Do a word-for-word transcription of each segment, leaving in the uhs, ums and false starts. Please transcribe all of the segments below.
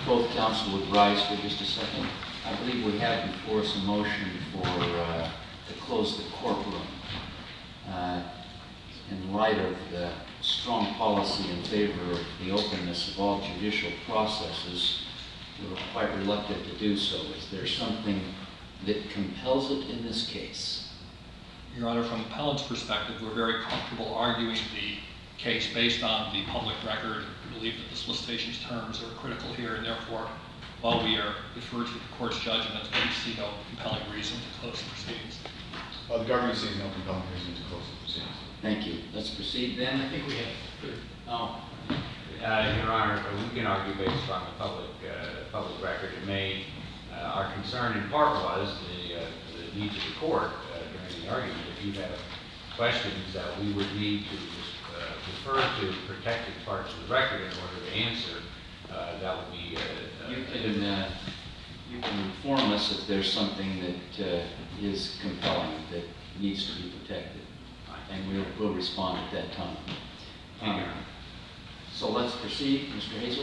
both counsel would rise for just a second. I believe we have before us a motion for uh, to close the courtroom. Uh, in light of the strong policy in favor of the openness of all judicial processes, we were quite reluctant to do so. Is there something that compels it in this case? Your Honor, from the appellant's perspective, we're very comfortable arguing the case based on the public record. We believe that the solicitation terms are critical here, and therefore, while we are deferred to the court's judgment, we see no compelling reason to close the proceedings. Uh, the government sees no compelling reason to close the proceedings. Thank you. Let's proceed then. I think we have. Oh. Uh, Your Honor, we can argue based on the public uh, public record. It may, uh, our concern in part was the, uh, the needs of the court uh, during the argument. If you have questions that we would need to uh, refer to protected parts of the record in order to answer, uh, that would be. Uh, You can uh, you can inform us if there's something that uh, is compelling that needs to be protected, and we'll we'll respond at that time. Thank you. Um, So let's proceed, Mister Hazel.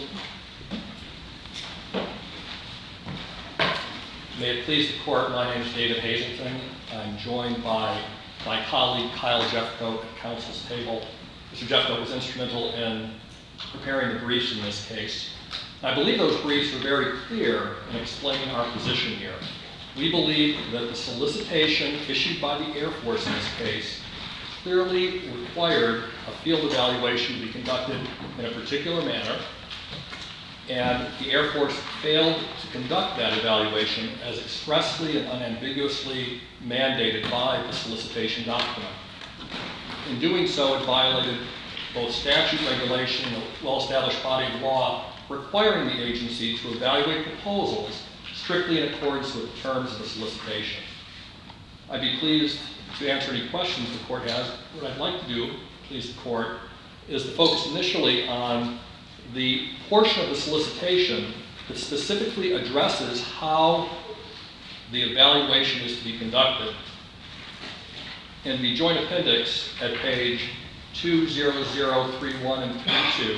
May it please the court, my name is David Hazelton. I'm joined by my colleague Kyle Jeffcoat at counsel's table. Mister Jeffcoat was instrumental in preparing the briefs in this case. I believe those briefs are very clear in explaining our position here. We believe that the solicitation issued by the Air Force in this case clearly required a field evaluation to be conducted in a particular manner, and the Air Force failed to conduct that evaluation as expressly and unambiguously mandated by the solicitation document. In doing so, it violated both statute, regulation, and a well-established body of law requiring the agency to evaluate proposals strictly in accordance with the terms of the solicitation. I'd be pleased to answer any questions the court has. What I'd like to do, please the court, is to focus initially on the portion of the solicitation that specifically addresses how the evaluation is to be conducted. In the joint appendix at page two zero zero three one and three two,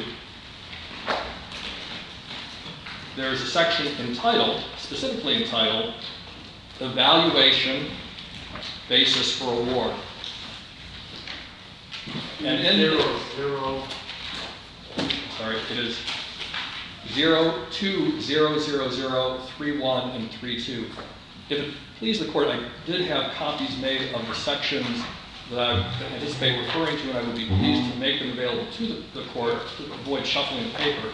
there's a section entitled, specifically entitled, Evaluation Basis for Award. And in Zero, zero. sorry, it is zero two zero zero zero three one and three two. If it please the court, I did have copies made of the sections that I anticipate referring to, and I would be pleased to make them available to the, the court to avoid shuffling the paper.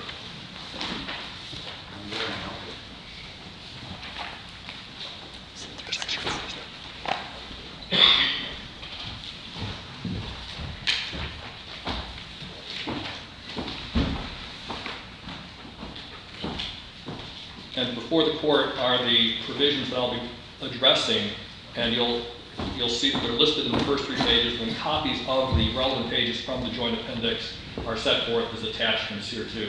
And before the court are the provisions that I'll be addressing, and you'll you'll see that they're listed in the first three pages, and copies of the relevant pages from the joint appendix are set forth as attachments here too.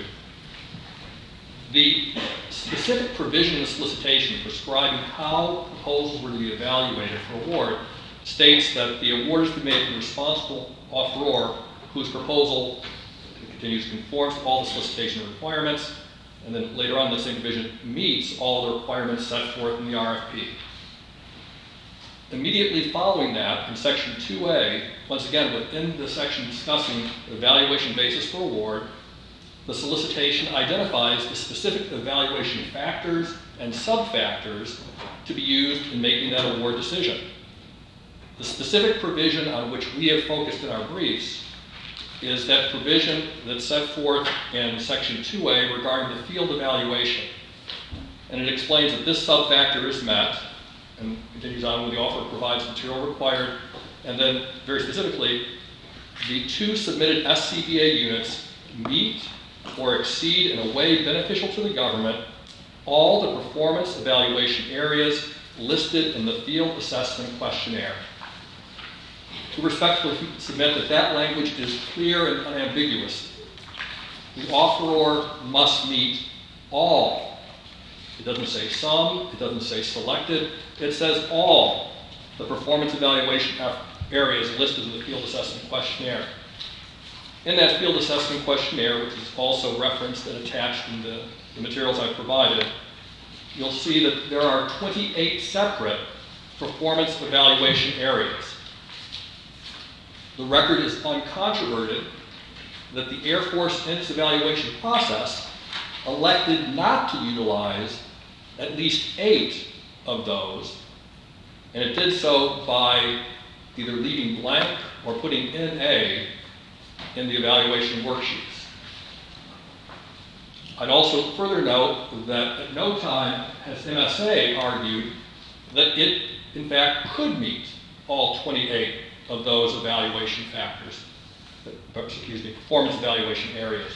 The specific provision in the solicitation prescribing how proposals were to be evaluated for award states that the award is to be made to the responsible offeror whose proposal continues to conform to all the solicitation requirements, and then later on the same provision meets all the requirements set forth in the R F P. Immediately following that, in section two A, once again within the section discussing the evaluation basis for award, the solicitation identifies the specific evaluation factors and sub-factors to be used in making that award decision. The specific provision on which we have focused in our briefs is that provision that's set forth in section two A regarding the field evaluation. And it explains that this sub-factor is met, and continues on when the offer provides material required, and then very specifically, the two submitted S C B A units meet or exceed in a way beneficial to the government all the performance evaluation areas listed in the field assessment questionnaire. To respectfully submit that that language is clear and unambiguous. The offeror must meet all. It doesn't say some, it doesn't say selected, it says all the performance evaluation areas listed in the field assessment questionnaire. In that field assessment questionnaire, which is also referenced and attached in the, the materials I've provided, you'll see that there are twenty-eight separate performance evaluation areas. The record is uncontroverted that the Air Force in its evaluation process elected not to utilize at least eight of those, and it did so by either leaving blank or putting in A in the evaluation worksheets. I'd also further note that at no time has M S A argued that it, in fact, could meet all twenty-eight of those evaluation factors, excuse me, performance evaluation areas.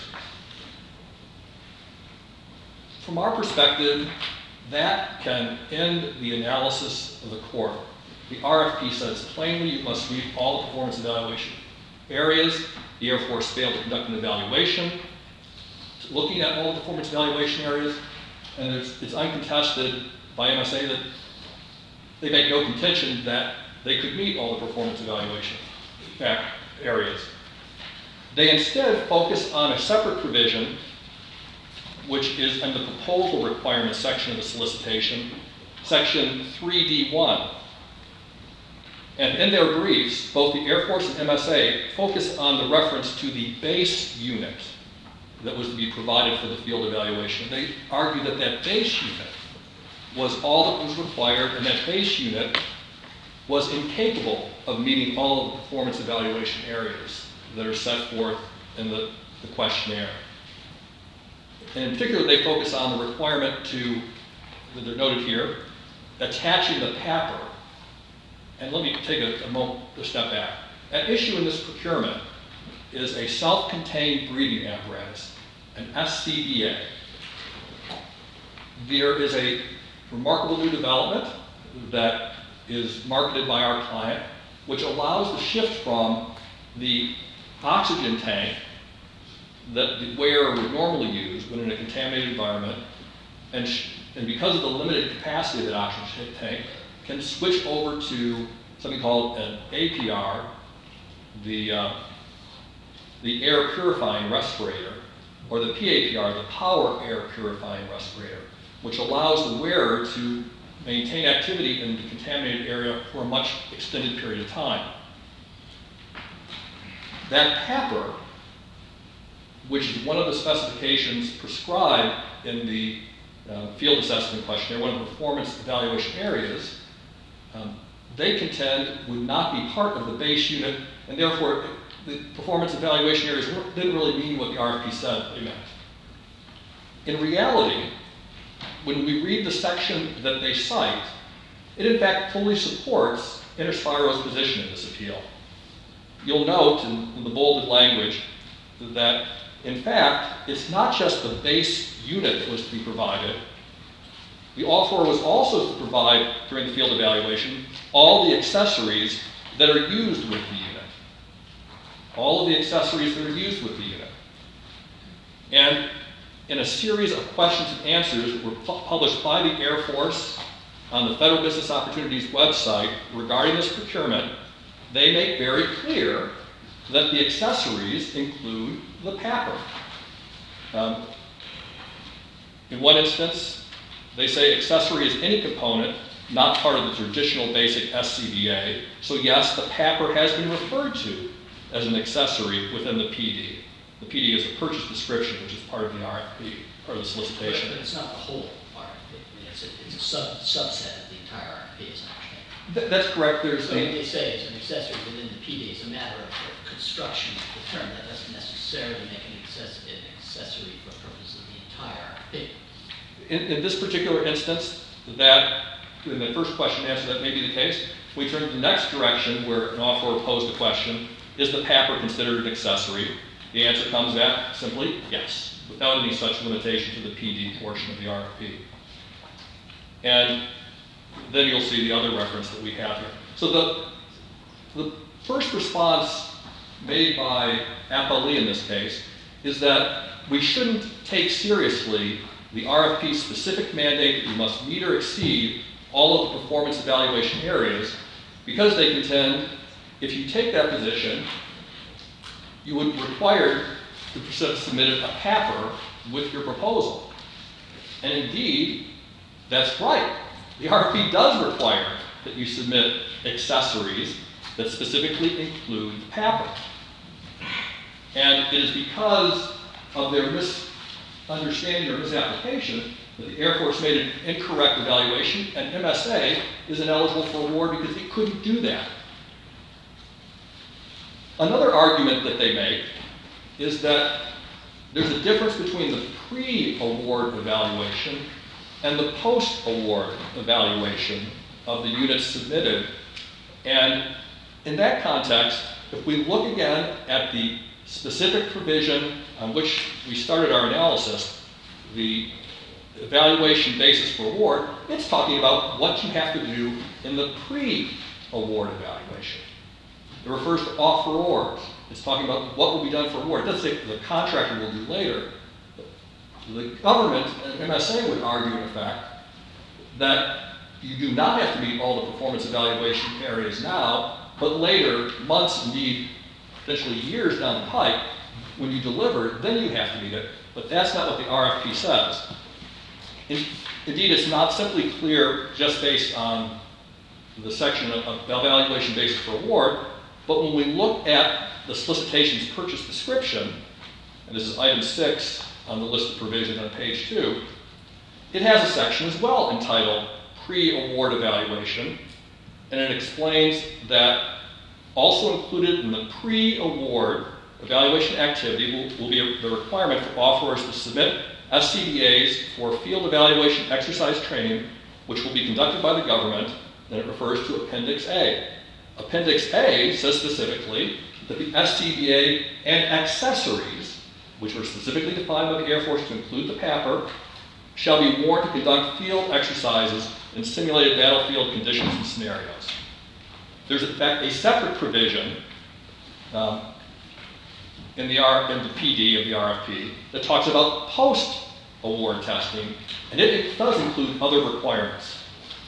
From our perspective, that can end the analysis of the court. The R F P says plainly you must meet all the performance evaluation areas. The Air Force failed to conduct an evaluation looking at all the performance evaluation areas, and it's, it's uncontested by M S A that they make no contention that they could meet all the performance evaluation areas. They instead focus on a separate provision, which is in the proposal requirements section of the solicitation, section three D one. And in their briefs, both the Air Force and M S A focus on the reference to the base unit that was to be provided for the field evaluation. They argue that that base unit was all that was required, and that base unit was incapable of meeting all of the performance evaluation areas that are set forth in the, the questionnaire. And in particular, they focus on the requirement to, that they're noted here, attaching the P A P R. And let me take a, a moment to step back. At issue in this procurement is a self-contained breathing apparatus, an S C B A. There is a remarkable new development that is marketed by our client, which allows the shift from the oxygen tank that the wearer would normally use when in a contaminated environment, and, and because of the limited capacity of that oxygen tank, can switch over to something called an A P R, the, uh, the air purifying respirator, or the P A P R, the power air purifying respirator, which allows the wearer to maintain activity in the contaminated area for a much extended period of time. That P A P R, which is one of the specifications prescribed in the uh, field assessment questionnaire, one of the performance evaluation areas, um, they contend would not be part of the base unit, and therefore the performance evaluation areas didn't really mean what the R F P said they meant. In reality, when we read the section that they cite, it in fact fully supports Interspiro's position in this appeal. You'll note in, in the bolded language that, in fact, it's not just the base unit that was to be provided. The offeror was also to provide, during the field evaluation, all the accessories that are used with the unit. All of the accessories that are used with the unit. And in a series of questions and answers that were pu- published by the Air Force on the Federal Business Opportunities website regarding this procurement, they make very clear that the accessories include the P A P R. Um, in one instance, they say accessory is any component not part of the traditional basic S C B A. So yes, the P A P R has been referred to as an accessory within the P D. The P D is a purchase description, which is part of the R F P, part of the solicitation. But it's not the whole R F P. I mean, it's a, it's a sub, subset of the entire R F P, as I understand. Th- that's correct. There's So a, when they say it's an accessory within the P D, it's a matter of construction of the term. That doesn't necessarily make an, access, an accessory for purposes of the entire R F P. in, in this particular instance, that in the first question and answer, that may be the case. We turn to the next direction where an offeror posed a question: is the P A P R considered an accessory? The answer comes back simply yes, without any such limitation to the P D portion of the R F P. And then you'll see the other reference that we have here. So the, the first response made by Appellee in this case is that we shouldn't take seriously the R F P specific mandate that you must meet or exceed all of the performance evaluation areas, because they contend if you take that position, you would be required to submit a papper with your proposal. And indeed, that's right. The R F P does require that you submit accessories that specifically include the papper. And it is because of their misunderstanding or misapplication that the Air Force made an incorrect evaluation, and M S A is ineligible for award because it couldn't do that. Another argument that they make is that there's a difference between the pre-award evaluation and the post-award evaluation of the units submitted. And in that context, if we look again at the specific provision on which we started our analysis, the evaluation basis for award, it's talking about what you have to do in the pre-award evaluation. It refers to offerors. It's talking about what will be done for award. It doesn't say the contractor will do later. The government and M S A would argue, in fact, that you do not have to meet all the performance evaluation areas now, but later, months, indeed, potentially years down the pipe, when you deliver, then you have to meet it. But that's not what the R F P says. In, indeed, it's not simply clear just based on the section of, of evaluation basis for award, but when we look at the solicitation's purchase description, and this is item six on the list of provisions on page two, it has a section as well entitled Pre-Award Evaluation, and it explains that also included in the pre-award evaluation activity will, will be a, the requirement for offerors to submit S C B As for field evaluation exercise training, which will be conducted by the government, and it refers to Appendix A. Appendix A says specifically that the S C B A and accessories, which were specifically defined by the Air Force to include the papper, shall be worn to conduct field exercises in simulated battlefield conditions and scenarios. There's in fact a separate provision um, in, the R, in the P D of the R F P that talks about post-award testing, and it, it does include other requirements.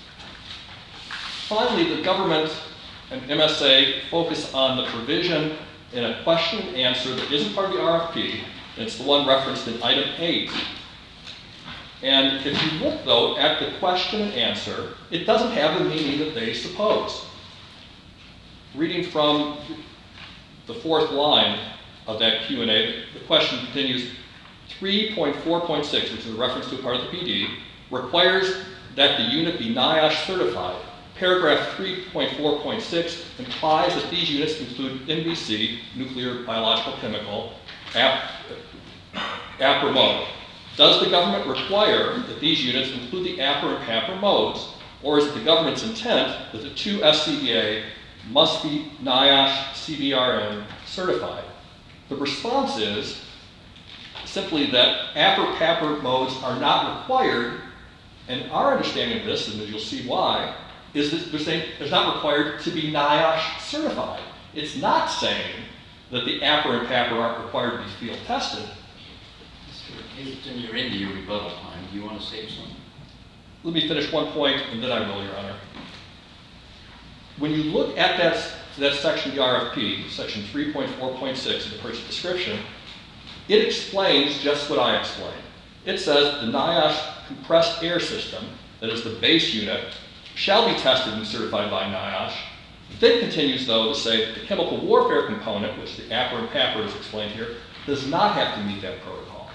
Finally, the government and M S A focus on the provision in a question and answer that isn't part of the R F P, and it's the one referenced in item eight. And if you look, though, at the question and answer, it doesn't have the meaning that they suppose. Reading from the fourth line of that Q and A, the question continues, three point four point six, which is a reference to a part of the P D, requires that the unit be NIOSH certified. Paragraph three point four point six implies that these units include N B C, nuclear, biological, chemical, A P R mode. Does the government require that these units include the A P R and P A P R modes, or is it the government's intent that the two S C B A must be NIOSH C B R N certified? The response is simply that A P R, P A P R modes are not required, and our understanding of this, and as you'll see why, is that they're saying it's not required to be NIOSH certified. It's not saying that the A P R and P A P R aren't required to be field tested. Mister Hazleton, you're into your rebuttal time. Do you want to save some? Let me finish one point, and then I will, Your Honor. When you look at that, that section of the R F P, section three point four point six of the purchase description, it explains just what I explained. It says the NIOSH compressed air system, that is the base unit, shall be tested and certified by NIOSH. It then continues, though, to say that the chemical warfare component, which the A P R and P A P R is explained here, does not have to meet that protocol.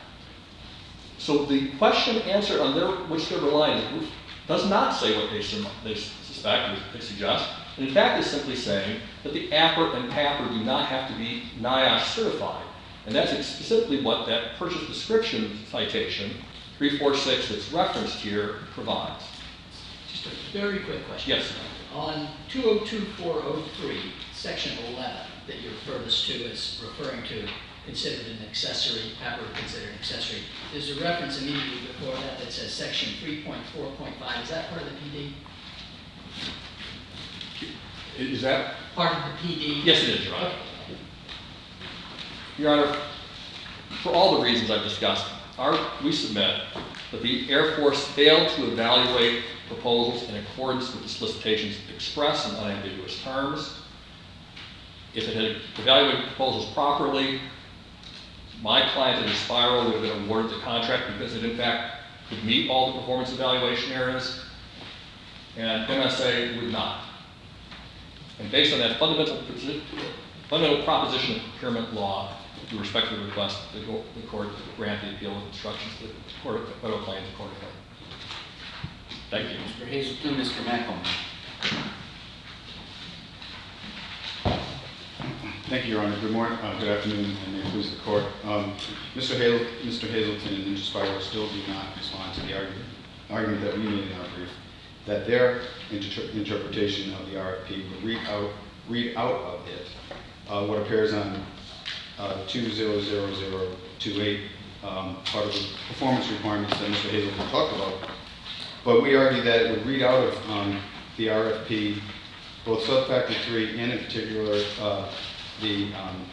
So the question answer on their, which they're relying does not say what they, they suspect or they suggest. In fact, it's simply saying that the A P R and P A P R do not have to be NIOSH certified. And that's specifically what that purchase description citation, three four six that's referenced here, provides. Just a very quick question. Yes. On two oh two four oh three, section eleven, that you refer this to as referring to considered an accessory, P A P R considered an accessory, there's a reference immediately before that that says section three point four point five. Is that part of the P D? Is that? Part of the P D? Yes, it is, Your Honor. Your Honor, for all the reasons I've discussed, our, we submit that the Air Force failed to evaluate proposals in accordance with the solicitation's express and unambiguous terms. if it had evaluated proposals properly, my client and Inspiro would have been awarded the contract because it in fact could meet all the performance evaluation areas, and M S A would not. And based on that fundamental, fundamental proposition of procurement law, we respectfully request the, the court grant the appeal with instructions to the Court of Federal Claims accordingly. Thank you. Mister Hazelton, Mister McElmurray. Thank you, Your Honor. Good morning, uh, good afternoon, and may it please the court. Um, Mister Hazel, Mister Hazelton and Inspiro still do not respond to the argument, argument that we made in our brief, that their inter interpretation of the R F P would read out, read out of it uh, what appears on uh, two zero zero zero two eight, um, part of the performance requirements that Mister Hazelton talked about. But we argue that it would read out of um, the R F P both subfactor three and in particular uh, the um,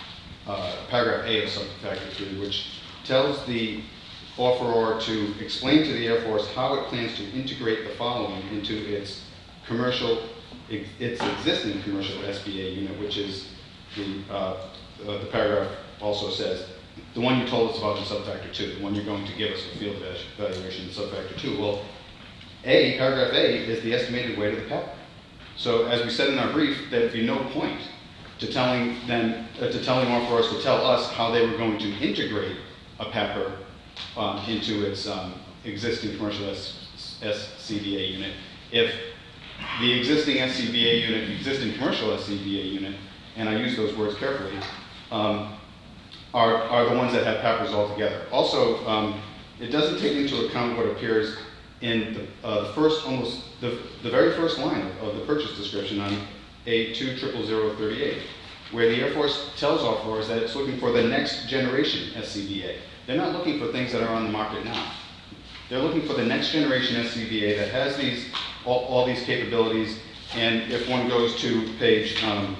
uh, paragraph A of subfactor three, which tells the offeror to explain to the Air Force how it plans to integrate the following into its commercial, its existing commercial S B A unit, which is the, uh, uh, the paragraph also says, the one you told us about in subfactor two, the one you're going to give us for field evaluation in subfactor two. Well, A, paragraph A is the estimated weight of the pepper. So as we said in our brief, there would be no point to telling them, uh, to telling offerors to tell us how they were going to integrate a pepper um, into its um, existing commercial S C B A unit if the existing S C B A unit, existing commercial S C B A unit, and I use those words carefully, um, are, are the ones that have peppers altogether. Also, um, it doesn't take into account what appears in the, uh, the first, almost, the, the very first line of, of the purchase description on A two zero zero zero thirty-eight, where the Air Force tells offerors that it's looking for the next generation S C B A. They're not looking for things that are on the market now. They're looking for the next generation S C B A that has these, all, all these capabilities, and if one goes to page um,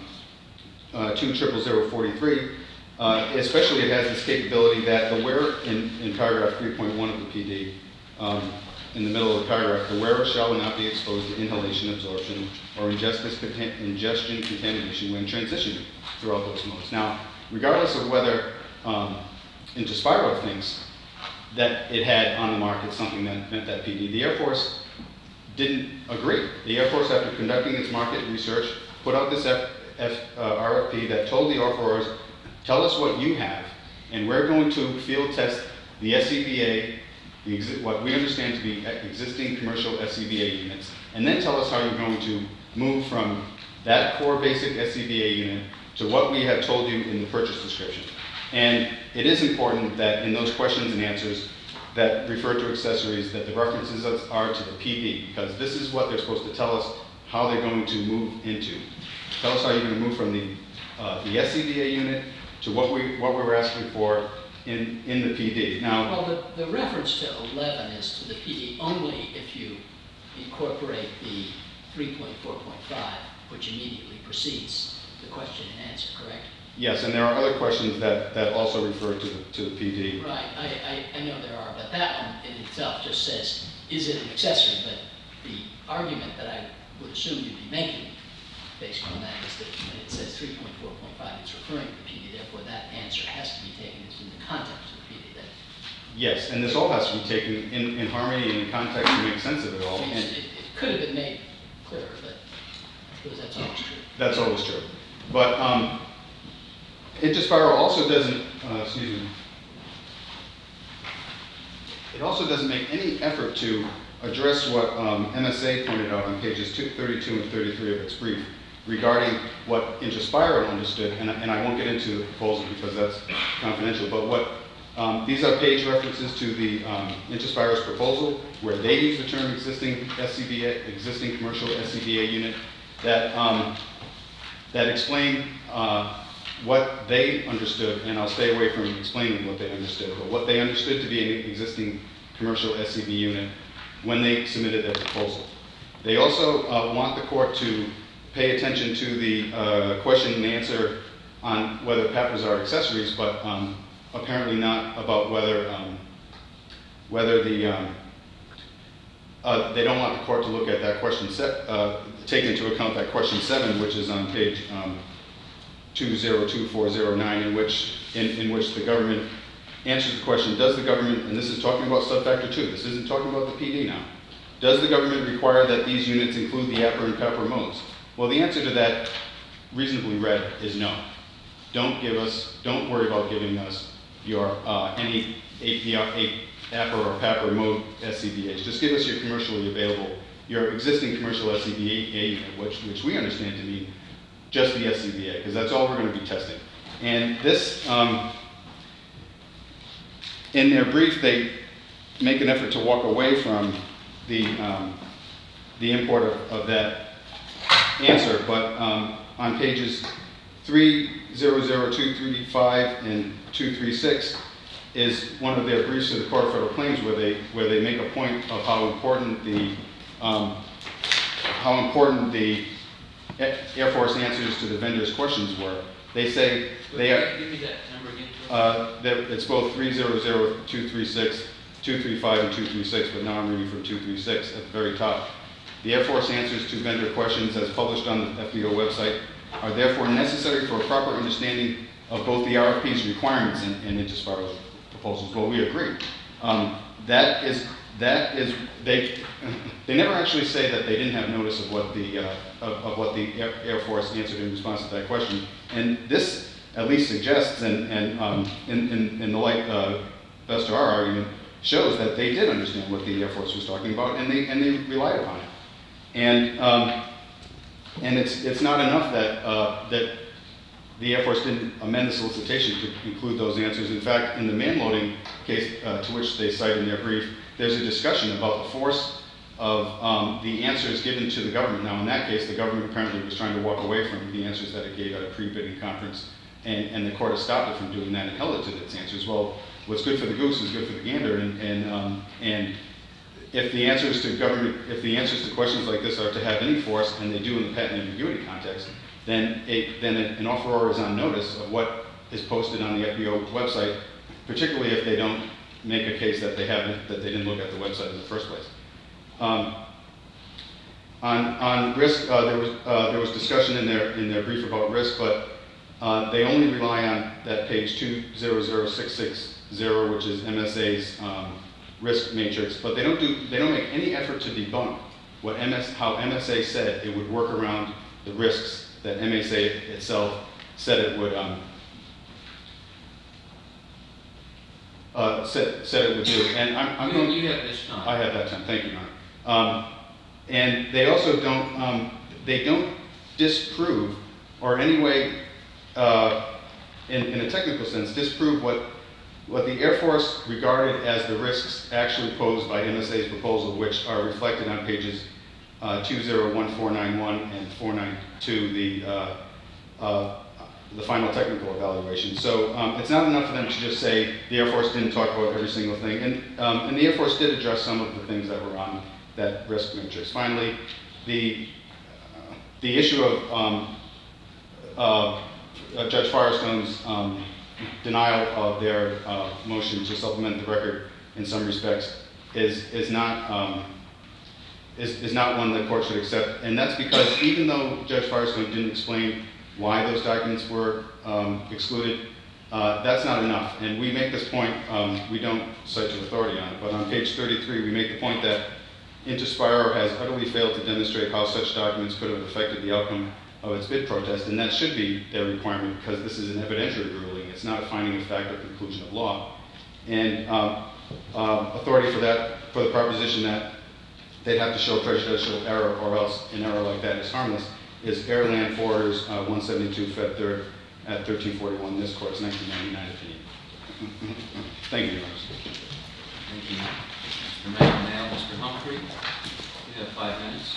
uh, two zero zero zero forty-three, uh, especially it has this capability that the wearer, in, in paragraph three point one of the P D, um, in the middle of the paragraph, the wearer shall not be exposed to inhalation, absorption, or ingestion contamination when transitioning throughout those modes. Now, regardless of whether um, Inspiro thinks that it had on the market something that meant that P D, the Air Force didn't agree. The Air Force, after conducting its market research, put out this F, F, uh, R F P that told the offerors, tell us what you have, and we're going to field test the S C B A, the exi what we understand to be existing commercial S C B A units, and then tell us how you're going to move from that core basic S C B A unit to what we have told you in the purchase description. And it is important that in those questions and answers that refer to accessories, that the references are to the P D, because this is what they're supposed to tell us how they're going to move into. Tell us how you're going to move from the, uh, the S C B A unit to what we, what we were asking for in, in the P D. Now, well, the, the reference to eleven is to the P D only if you incorporate the three point four point five, which immediately precedes the question and answer, correct? yes, and there are other questions that, that also refer to the, to the P D. Right, I, I, I know there are, but that one in itself just says, is it an accessory? But the argument that I would assume you'd be making based on that is that when it says three point four point five, it's referring to the P D, therefore that answer has to be taken in the context of the P D. That yes, and this all has to be taken in, in harmony and in context to make sense of it all. it, And it, it could have been made clearer, but because that's always true. that's always true. But um, Inspiro also doesn't, uh, excuse me, it also doesn't make any effort to address what um, M S A pointed out on pages two thirty-two and thirty-three of its brief regarding what Inspiro understood, and, and I won't get into the proposal because that's confidential, but what um, these are page references to the um, Inspiro's proposal where they use the term existing S C B A, existing commercial S C B A unit, that, um, that explain uh, what they understood, and I'll stay away from explaining what they understood, but what they understood to be an existing commercial S C B unit when they submitted their proposal. They also uh, want the court to pay attention to the uh, question and answer on whether peppers are accessories, but um, apparently not about whether um, whether the um, uh, they don't want the court to look at that question, se uh, take into account that question seven, which is on page um, two zero two four zero nine, in which, in, in which the government answers the question, does the government, and this is talking about subfactor two, this isn't talking about the P D now, does the government require that these units include the A P R and P E P R modes? Well, the answer to that, reasonably read, is no. Don't give us, don't worry about giving us your, uh, any A P R, A P R or P E P R mode S C B As. Just give us your commercially available, your existing commercial S C B A unit, which, which we understand to mean just the S C B A, because that's all we're going to be testing. And this, um, in their brief, they make an effort to walk away from the, um, the import of, of that answer, but um, on pages three thousand two thirty-five and two thirty-six is one of their briefs to the Court of Federal Claims, where they where they make a point of how important the um, how important the Air Force answers to the vendor's questions were. They say they are. Give me that number again. Uh, it's both three thousand two thirty-six, two thirty-five, and two thirty-six, but now I'm reading from two thirty-six at the very top. The Air Force answers to vendor questions, as published on the F B O website, are therefore necessary for a proper understanding of both the R F P's requirements and, and Interspiro's proposals. Well, we agree. Um, that is, that is, they, they never actually say that they didn't have notice of what the, uh, of, of what the Air, Air Force answered in response to that question. And this at least suggests, and, and um, in, in, in the light uh, best of our argument, shows that they did understand what the Air Force was talking about, and they, and they relied upon it. And, um, and it's, it's not enough that, uh, that the Air Force didn't amend the solicitation to include those answers. In fact, in the man-loading case uh, to which they cite in their brief, there's a discussion about the force of um, the answers given to the government. Now, in that case, the government apparently was trying to walk away from the answers that it gave at a pre-bidding conference, and, and the court has stopped it from doing that and held it to its answers. Well, what's good for the goose is good for the gander, and, and, um, and if the answers to government, if the answers to questions like this are to have any force, and they do in the patent ambiguity context, then, a, then an offeror is on notice of what is posted on the F B O website, particularly if they don't make a case that they haven't, that they didn't look at the website in the first place. Um, on, on risk, uh, there was uh, there was discussion in their in their brief about risk, but uh, they only rely on that page two zero zero six six zero, which is M S A's um, risk matrix, but they don't do they don't make any effort to debunk what M S how M S A said it would work around the risks that M S A itself said it would um, uh, said said it would do. And I'm, I'm you, going. You have this time. I have that time. Thank you, Your Honor. Um, and they also don't um, they don't disprove or any way uh, in, in a technical sense disprove what what the Air Force regarded as the risks actually posed by M S A's proposal, which are reflected on pages uh, two zero one four nine one and four ninety-two, the uh, uh, the final technical evaluation. So um, it's not enough for them to just say the Air Force didn't talk about every single thing, and um, and the Air Force did address some of the things that were on that risk matrix. Finally, the uh, the issue of um, uh, uh, Judge Firestone's um, denial of their uh, motion to supplement the record in some respects is is not um, is is not one the court should accept, and that's because even though Judge Firestone didn't explain why those documents were um, excluded, uh, that's not enough. And we make this point. Um, we don't cite to authority on it, but on page thirty-three, we make the point that Interspiro has utterly failed to demonstrate how such documents could have affected the outcome of its bid protest, and that should be their requirement because this is an evidentiary ruling. It's not a finding of fact or conclusion of law. And um, uh, authority for that, for the proposition that they'd have to show prejudicial error or else an error like that is harmless, is Airland Forwarders uh, one seventy-two Fed third at thirteen forty-one, this court's nineteen ninety-nine opinion. Thank you, Your Honor. Thank you. Mister McNeil, Mister Humphrey, you have five minutes.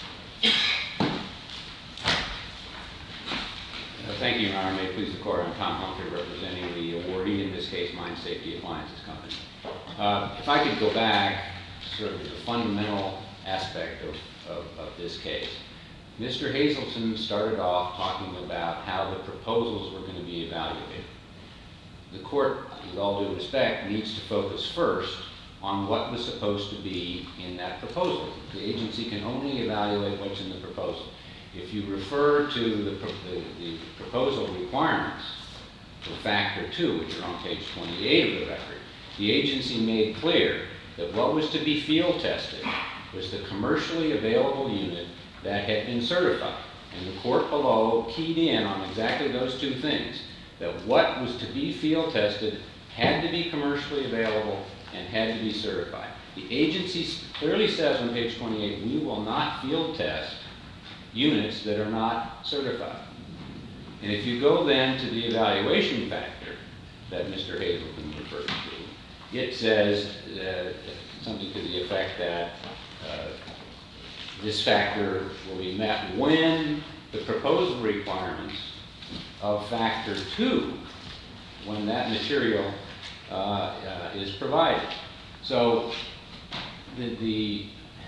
Uh, thank you, Your Honor. May it please the Court. I'm Tom Humphrey, representing the awardee, in this case, Mine Safety Appliances Company. Uh, if I could go back to sort of the fundamental aspect of, of, of this case. Mister Hazelton started off talking about how the proposals were going to be evaluated. The Court, with all due respect, needs to focus first on what was supposed to be in that proposal. The agency can only evaluate what's in the proposal. If you refer to the, pro- the, the proposal requirements for factor two, which are on page twenty-eight of the record, the agency made clear that what was to be field tested was the commercially available unit that had been certified. And the court below keyed in on exactly those two things, that what was to be field tested had to be commercially available and had to be certified. The agency clearly says on page twenty-eight, we will not field test units that are not certified. And if you go then to the evaluation factor that Mister Hazelton referred to, it says uh, something to the effect that uh, this factor will be met when the proposal requirements of factor two, when that material uh, uh, is provided. So the, the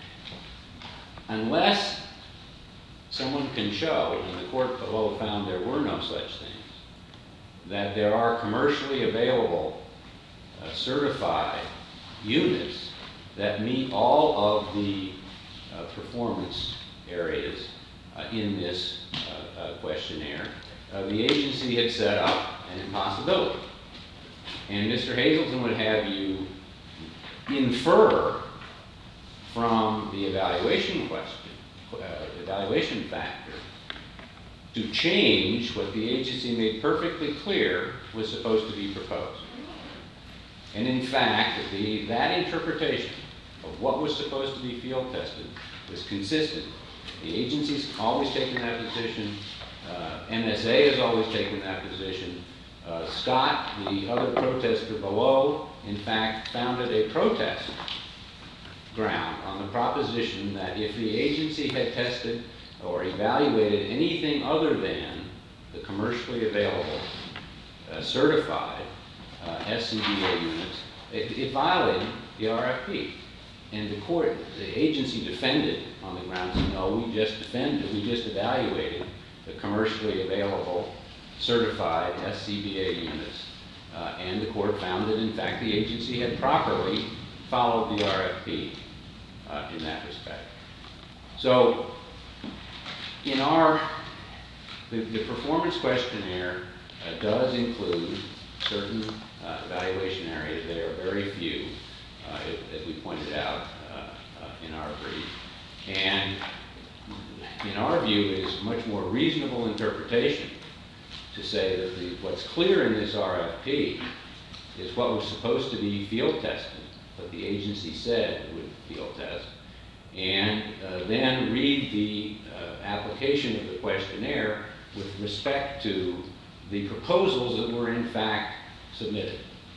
unless someone can show, and the court below found there were no such things, that there are commercially available uh, certified units that meet all of the uh, performance areas uh, in this uh, uh, questionnaire, uh, the agency had set up an impossibility. And Mister Hazelton would have you infer from the evaluation question, uh, evaluation factor, to change what the agency made perfectly clear was supposed to be proposed. And in fact, the, that interpretation of what was supposed to be field tested was consistent. The agency's always taken that position. Uh, M S A has always taken that position. Uh, Scott, the other protester below, in fact, founded a protest ground on the proposition that if the agency had tested or evaluated anything other than the commercially available uh, certified uh, S C B A units, it, it violated the R F P. And the court, the agency defended on the grounds, no, we just defended, we just evaluated the commercially available certified S C B A units. Uh, and the court found that, in fact, the agency had properly followed the R F P uh, in that respect. So, in our, the, the performance questionnaire uh, does include certain uh, evaluation areas. There are very few, uh, as we pointed out uh, uh, in our brief. And in our view, it is a much more reasonable interpretation to say that the, what's clear in this R F P is what was supposed to be field tested, what the agency said would field test, and uh, then read the uh, application of the questionnaire with respect to the proposals that were in fact submitted.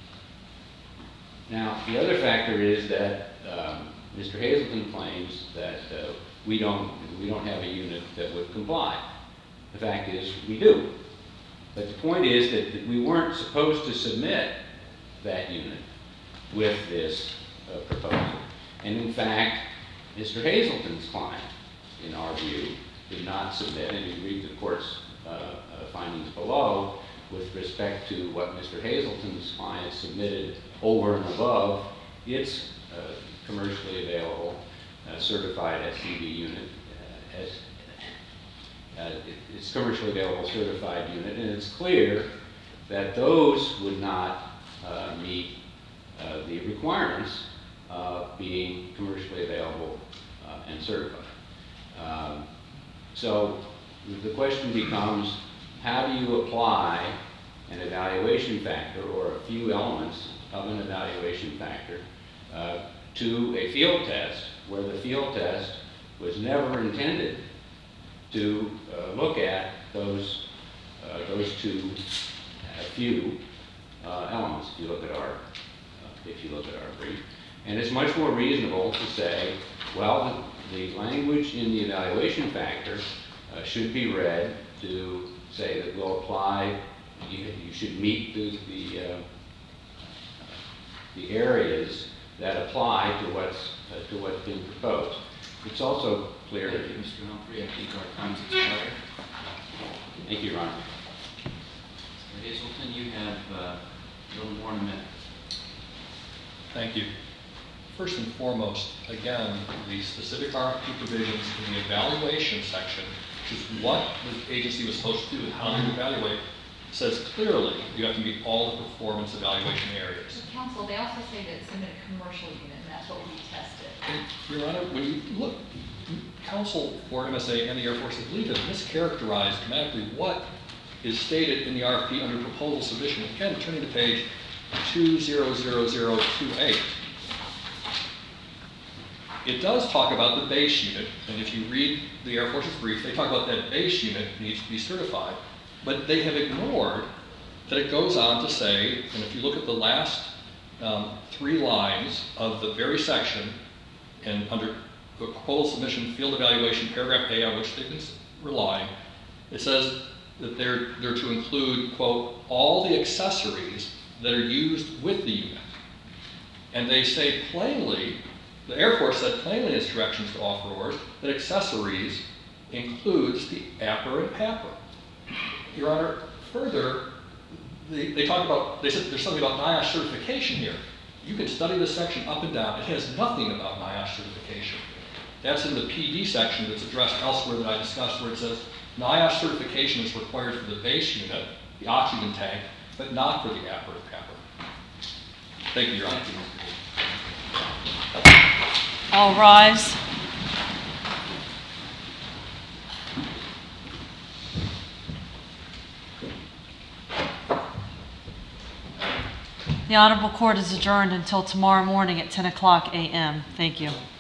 Now, the other factor is that um, Mister Hazelton claims that uh, we don't we don't have a unit that would comply. The fact is, we do. But the point is that, that we weren't supposed to submit that unit with this uh, proposal. And in fact, Mister Hazelton's client, in our view, did not submit, and you read the court's uh, uh, findings below, with respect to what Mister Hazelton's client submitted over and above its uh, commercially available uh, certified S C B unit, uh, as uh, its commercially available certified unit, and it's clear that those would not uh, meet uh, the requirements of being commercially available uh, and certified. Um, so the question becomes, how do you apply an evaluation factor or a few elements of an evaluation factor uh, to a field test where the field test was never intended to uh, look at those uh, those two uh, few uh, elements. If you look at our uh, if you look at our brief, and it's much more reasonable to say, well, the, the language in the evaluation factor uh, should be read to say that we'll apply. You, you should meet the the, uh, the areas that apply to what's uh, to what's been proposed. It's also clear. Thank you, Mister Humphrey. I think our time's expired. Thank you, Your Honor. Mister Hazelton, you have uh, a little more than a minute. Thank you. First and foremost, again, the specific R F P provisions in the evaluation section which is what the agency was supposed to do and how to evaluate, says clearly you have to meet all the performance evaluation areas. So counsel, they also say that it's in a commercial unit, and that's what we tested. And, Your Honor, when you look, counsel for M S A and the Air Force, I believe, have mischaracterized dramatically what is stated in the R F P under proposal submission. Again, turning to page two zero zero zero two eight. It does talk about the base unit, and if you read the Air Force's brief, they talk about that base unit needs to be certified, but they have ignored that it goes on to say, and if you look at the last um, three lines of the very section, and under the proposal submission field evaluation, paragraph A, on which they've been relying, it says that they're, they're to include, quote, all the accessories that are used with the unit. And they say plainly, the Air Force said plainly in its directions to offerors that accessories includes the A P R and P A P R. Your Honor, further, they, they talk about, they said there's something about NIOSH certification here. You can study this section up and down. It has nothing about NIOSH certification. That's in the P D section that's addressed elsewhere that I discussed, where it says NIOSH certification is required for the base unit, the oxygen tank, but not for the A P R and P A P R. Thank you, Your Honor. All rise. The Honorable Court is adjourned until tomorrow morning at ten o'clock a m Thank you.